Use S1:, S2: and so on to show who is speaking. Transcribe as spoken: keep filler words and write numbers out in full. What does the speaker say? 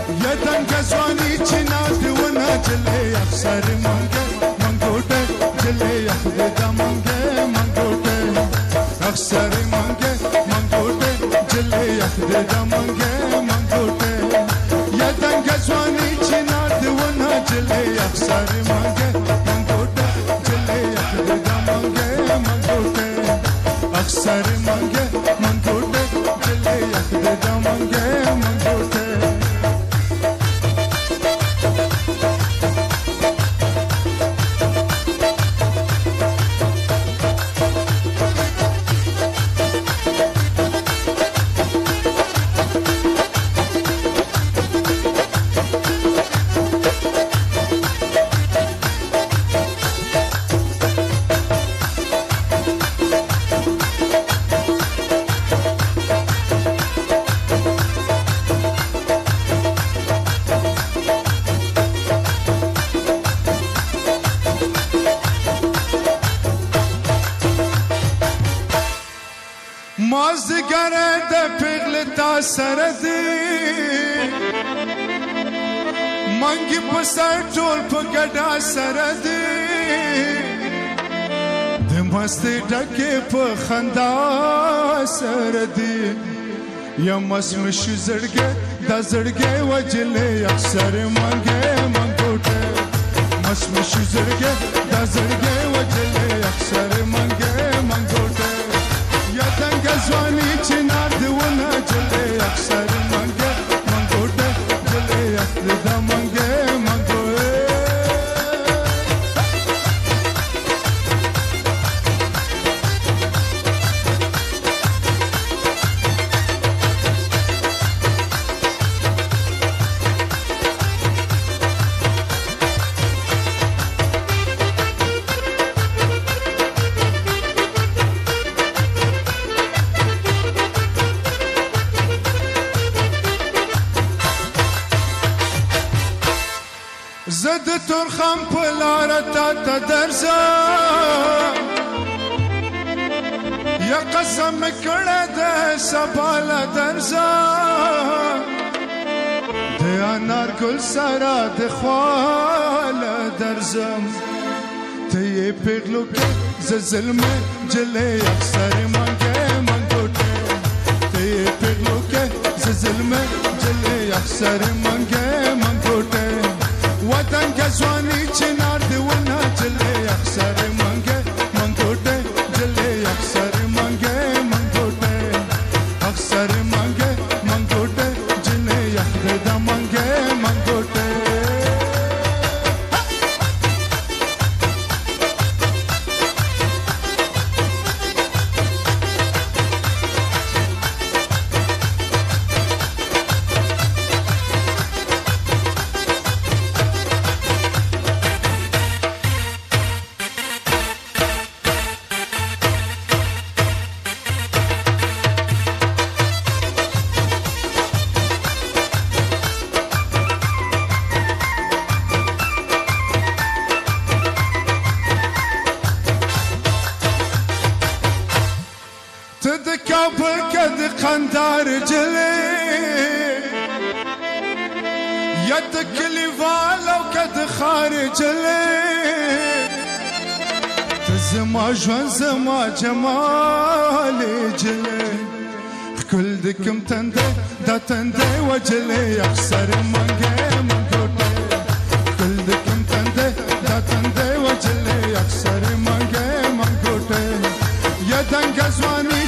S1: یدن گزوانی چناد ونا جلے افسر منگے منگوٹے جلے یخدا منگے منگوٹے افسر منگے منگوٹے جلے یخدا منگے منگوٹے یدن گزوانی چناد ونا جلے افسر منگے منگوٹے جلے یخدا منگے منگوٹے افسر منگے منگوٹے جلے یخدا منگے منگوٹے مازدیگر د پیغل تا سره دی منګي په سر ټول په ګډا سره دی د مستۍ ډکې په خندا سره دی یا مسمش زړګې د زړګې وجلې اکثر منګې منګوټه مسمش زړګې د زړګې وجلې اکثر منګې منګوټه گزوانی چنار دیونا جلے اکثر منگے منگوٹے جلے اخدا منگے منگوئے زد ترخم پلارتا تا درزا یا قسم کرده سبالا درزا ده انار گل سرا ده خوال درزم ته یه پیغلو که ز ظلم جله اکثر منگه منگوٹه ته یه پیغلو که ز ظلم جله اکثر منگه منگوٹه وطن گزوانی چنار دیونا جلے اکثر منگے منگوٹے جلے اکثر منگے منگوٹے اکثر منگے منگوٹے جلے یخدا منگے منگوٹے کابل کد خندار جلے ید کلی والو کد خار جلے زما جوان زما جمال جلے کل دکم تندے دا تندے وجلے اکثر منگے منگوٹے کل دکم تندے دا تندے وجلے اکثر منگے منگوٹے یدن گزوانی